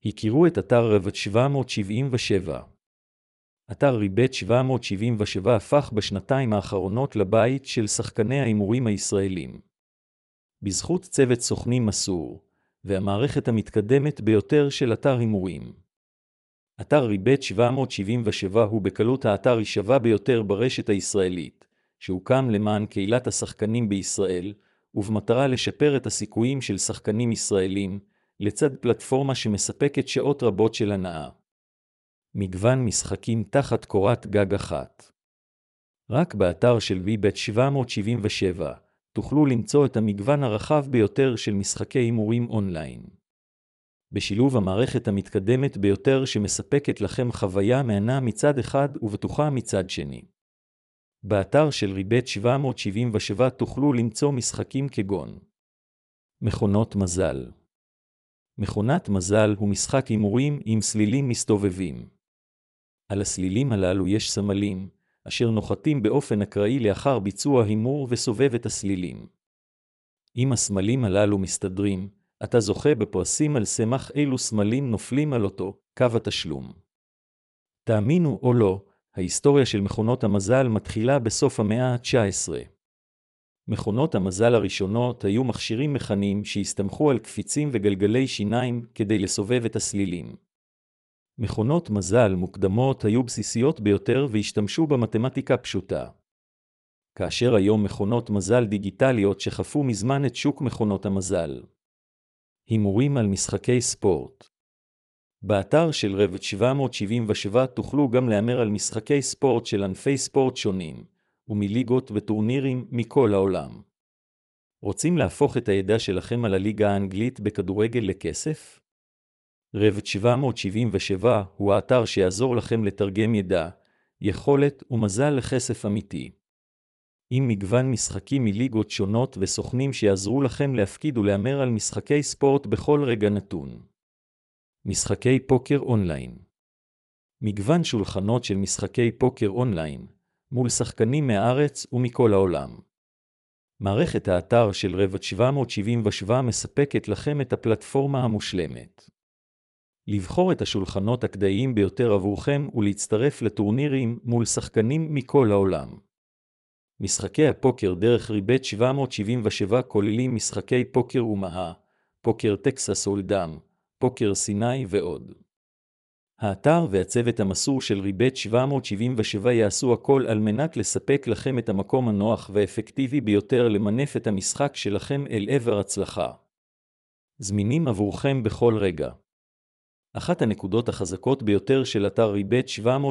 הכירו את אתר ריבט 777. אתר ריבט 777 הפך בשנתיים האחרונות לבית של שחקני ההימורים הישראלים. בזכות צוות סוכנים מסור, והמערכת המתקדמת ביותר של אתר הימורים. אתר ריבט 777 הוא בקלות האתר השווה ביותר ברשת הישראלית, שהוקם למען קהילת השחקנים בישראל, ובמטרה לשפר את הסיכויים של שחקנים ישראלים, לצד פלטפורמה שמספקת שעות רבות של הנאה. מגוון משחקים תחת קורת גג אחת. רק באתר של ריבט 777 תוכלו למצוא את המגוון הרחב ביותר של משחקי הימורים אונליין. בשילוב המערכת המתקדמת ביותר שמספקת לכם חוויה מהנה מצד אחד ובטוחה מצד שני. באתר של ריבט 777 תוכלו למצוא משחקים כגון מכונות מזל. מכונת מזל הוא משחק הימורים עם סלילים מסתובבים. על הסלילים הללו יש סמלים, אשר נוחתים באופן אקראי לאחר ביצוע הימור וסובב את הסלילים. אם הסמלים הללו מסתדרים, אתה זוכה בפרסים על סמך אילו סמלים נופלים על אותו קו התשלום. תאמינו או לא, ההיסטוריה של מכונות המזל מתחילה בסוף המאה ה-19. מכונות המזל הראשונות היו מכשירים מכניים שהסתמכו על קפיצים וגלגלי שיניים כדי לסובב את הסלילים. מכונות מזל מוקדמות היו בסיסיות ביותר והשתמשו במתמטיקה פשוטה. כאשר היום מכונות מזל דיגיטליות שחפו מזמן את שוק מכונות המזל. הימורים על משחקי ספורט. באתר של ריבט 777 תוכלו גם להמר על משחקי ספורט של ענפי ספורט שונים, ומליגות וטורנירים מכל העולם. רוצים להפוך את הידע שלכם על הליגה האנגלית בכדורגל לכסף? ריבט 777 הוא האתר שיעזור לכם לתרגם ידע, יכולת ומזל לכסף אמיתי. עם מגוון משחקים מליגות שונות וסוכנים שיעזרו לכם להפקיד ולהמר על משחקי ספורט בכל רגע נתון. משחקי פוקר אונליין. מגוון שולחנות של משחקי פוקר אונליין, מול שחקנים מהארץ ומכל העולם. מערכת האתר של ריבט 777 מספקת לכם את הפלטפורמה המושלמת. לבחור את השולחנות הכדאיים ביותר עבורכם ולהצטרף לטורנירים מול שחקנים מכל העולם. משחקי הפוקר דרך ריבט 777 כוללים משחקי פוקר אומה, פוקר טקסס הולדם, פוקר סיני ועוד. האתר והצוות המסור של ריבט 777 יעשו הכל על מנת לספק לכם את המקום הנוח והאפקטיבי ביותר למנף את המשחק שלכם אל עבר הצלחה. זמינים עבורכם בכל רגע. אחת הנקודות החזקות ביותר של אתר ריבט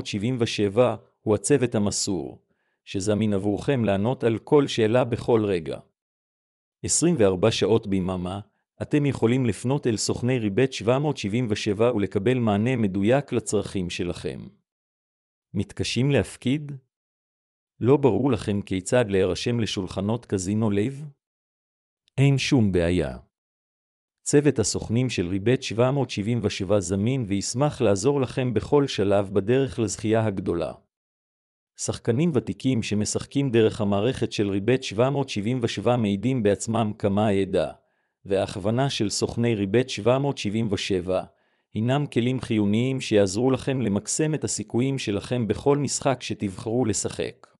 777 הוא הצוות המסור, שזמין עבורכם לענות על כל שאלה בכל רגע. 24 שעות ביממה, אתם יכולים לפנות אל סוכני ריבט 777 ולקבל מענה מדויק לצרכים שלכם. מתקשים להפקיד? לא ברור לכם כיצד להירשם לשולחנות קזינו לייב? אין שום בעיה. צוות הסוכנים של ריבט 777 זמין וישמח לעזור לכם בכל שלב בדרך לזכייה הגדולה. שחקנים ותיקים שמשחקים דרך המערכת של ריבט 777 מעידים בעצמם כמה הידע, וההכוונה של סוכני ריבט 777 הינם כלים חיוניים שיעזרו לכם למקסם את הסיכויים שלכם בכל משחק שתבחרו לשחק.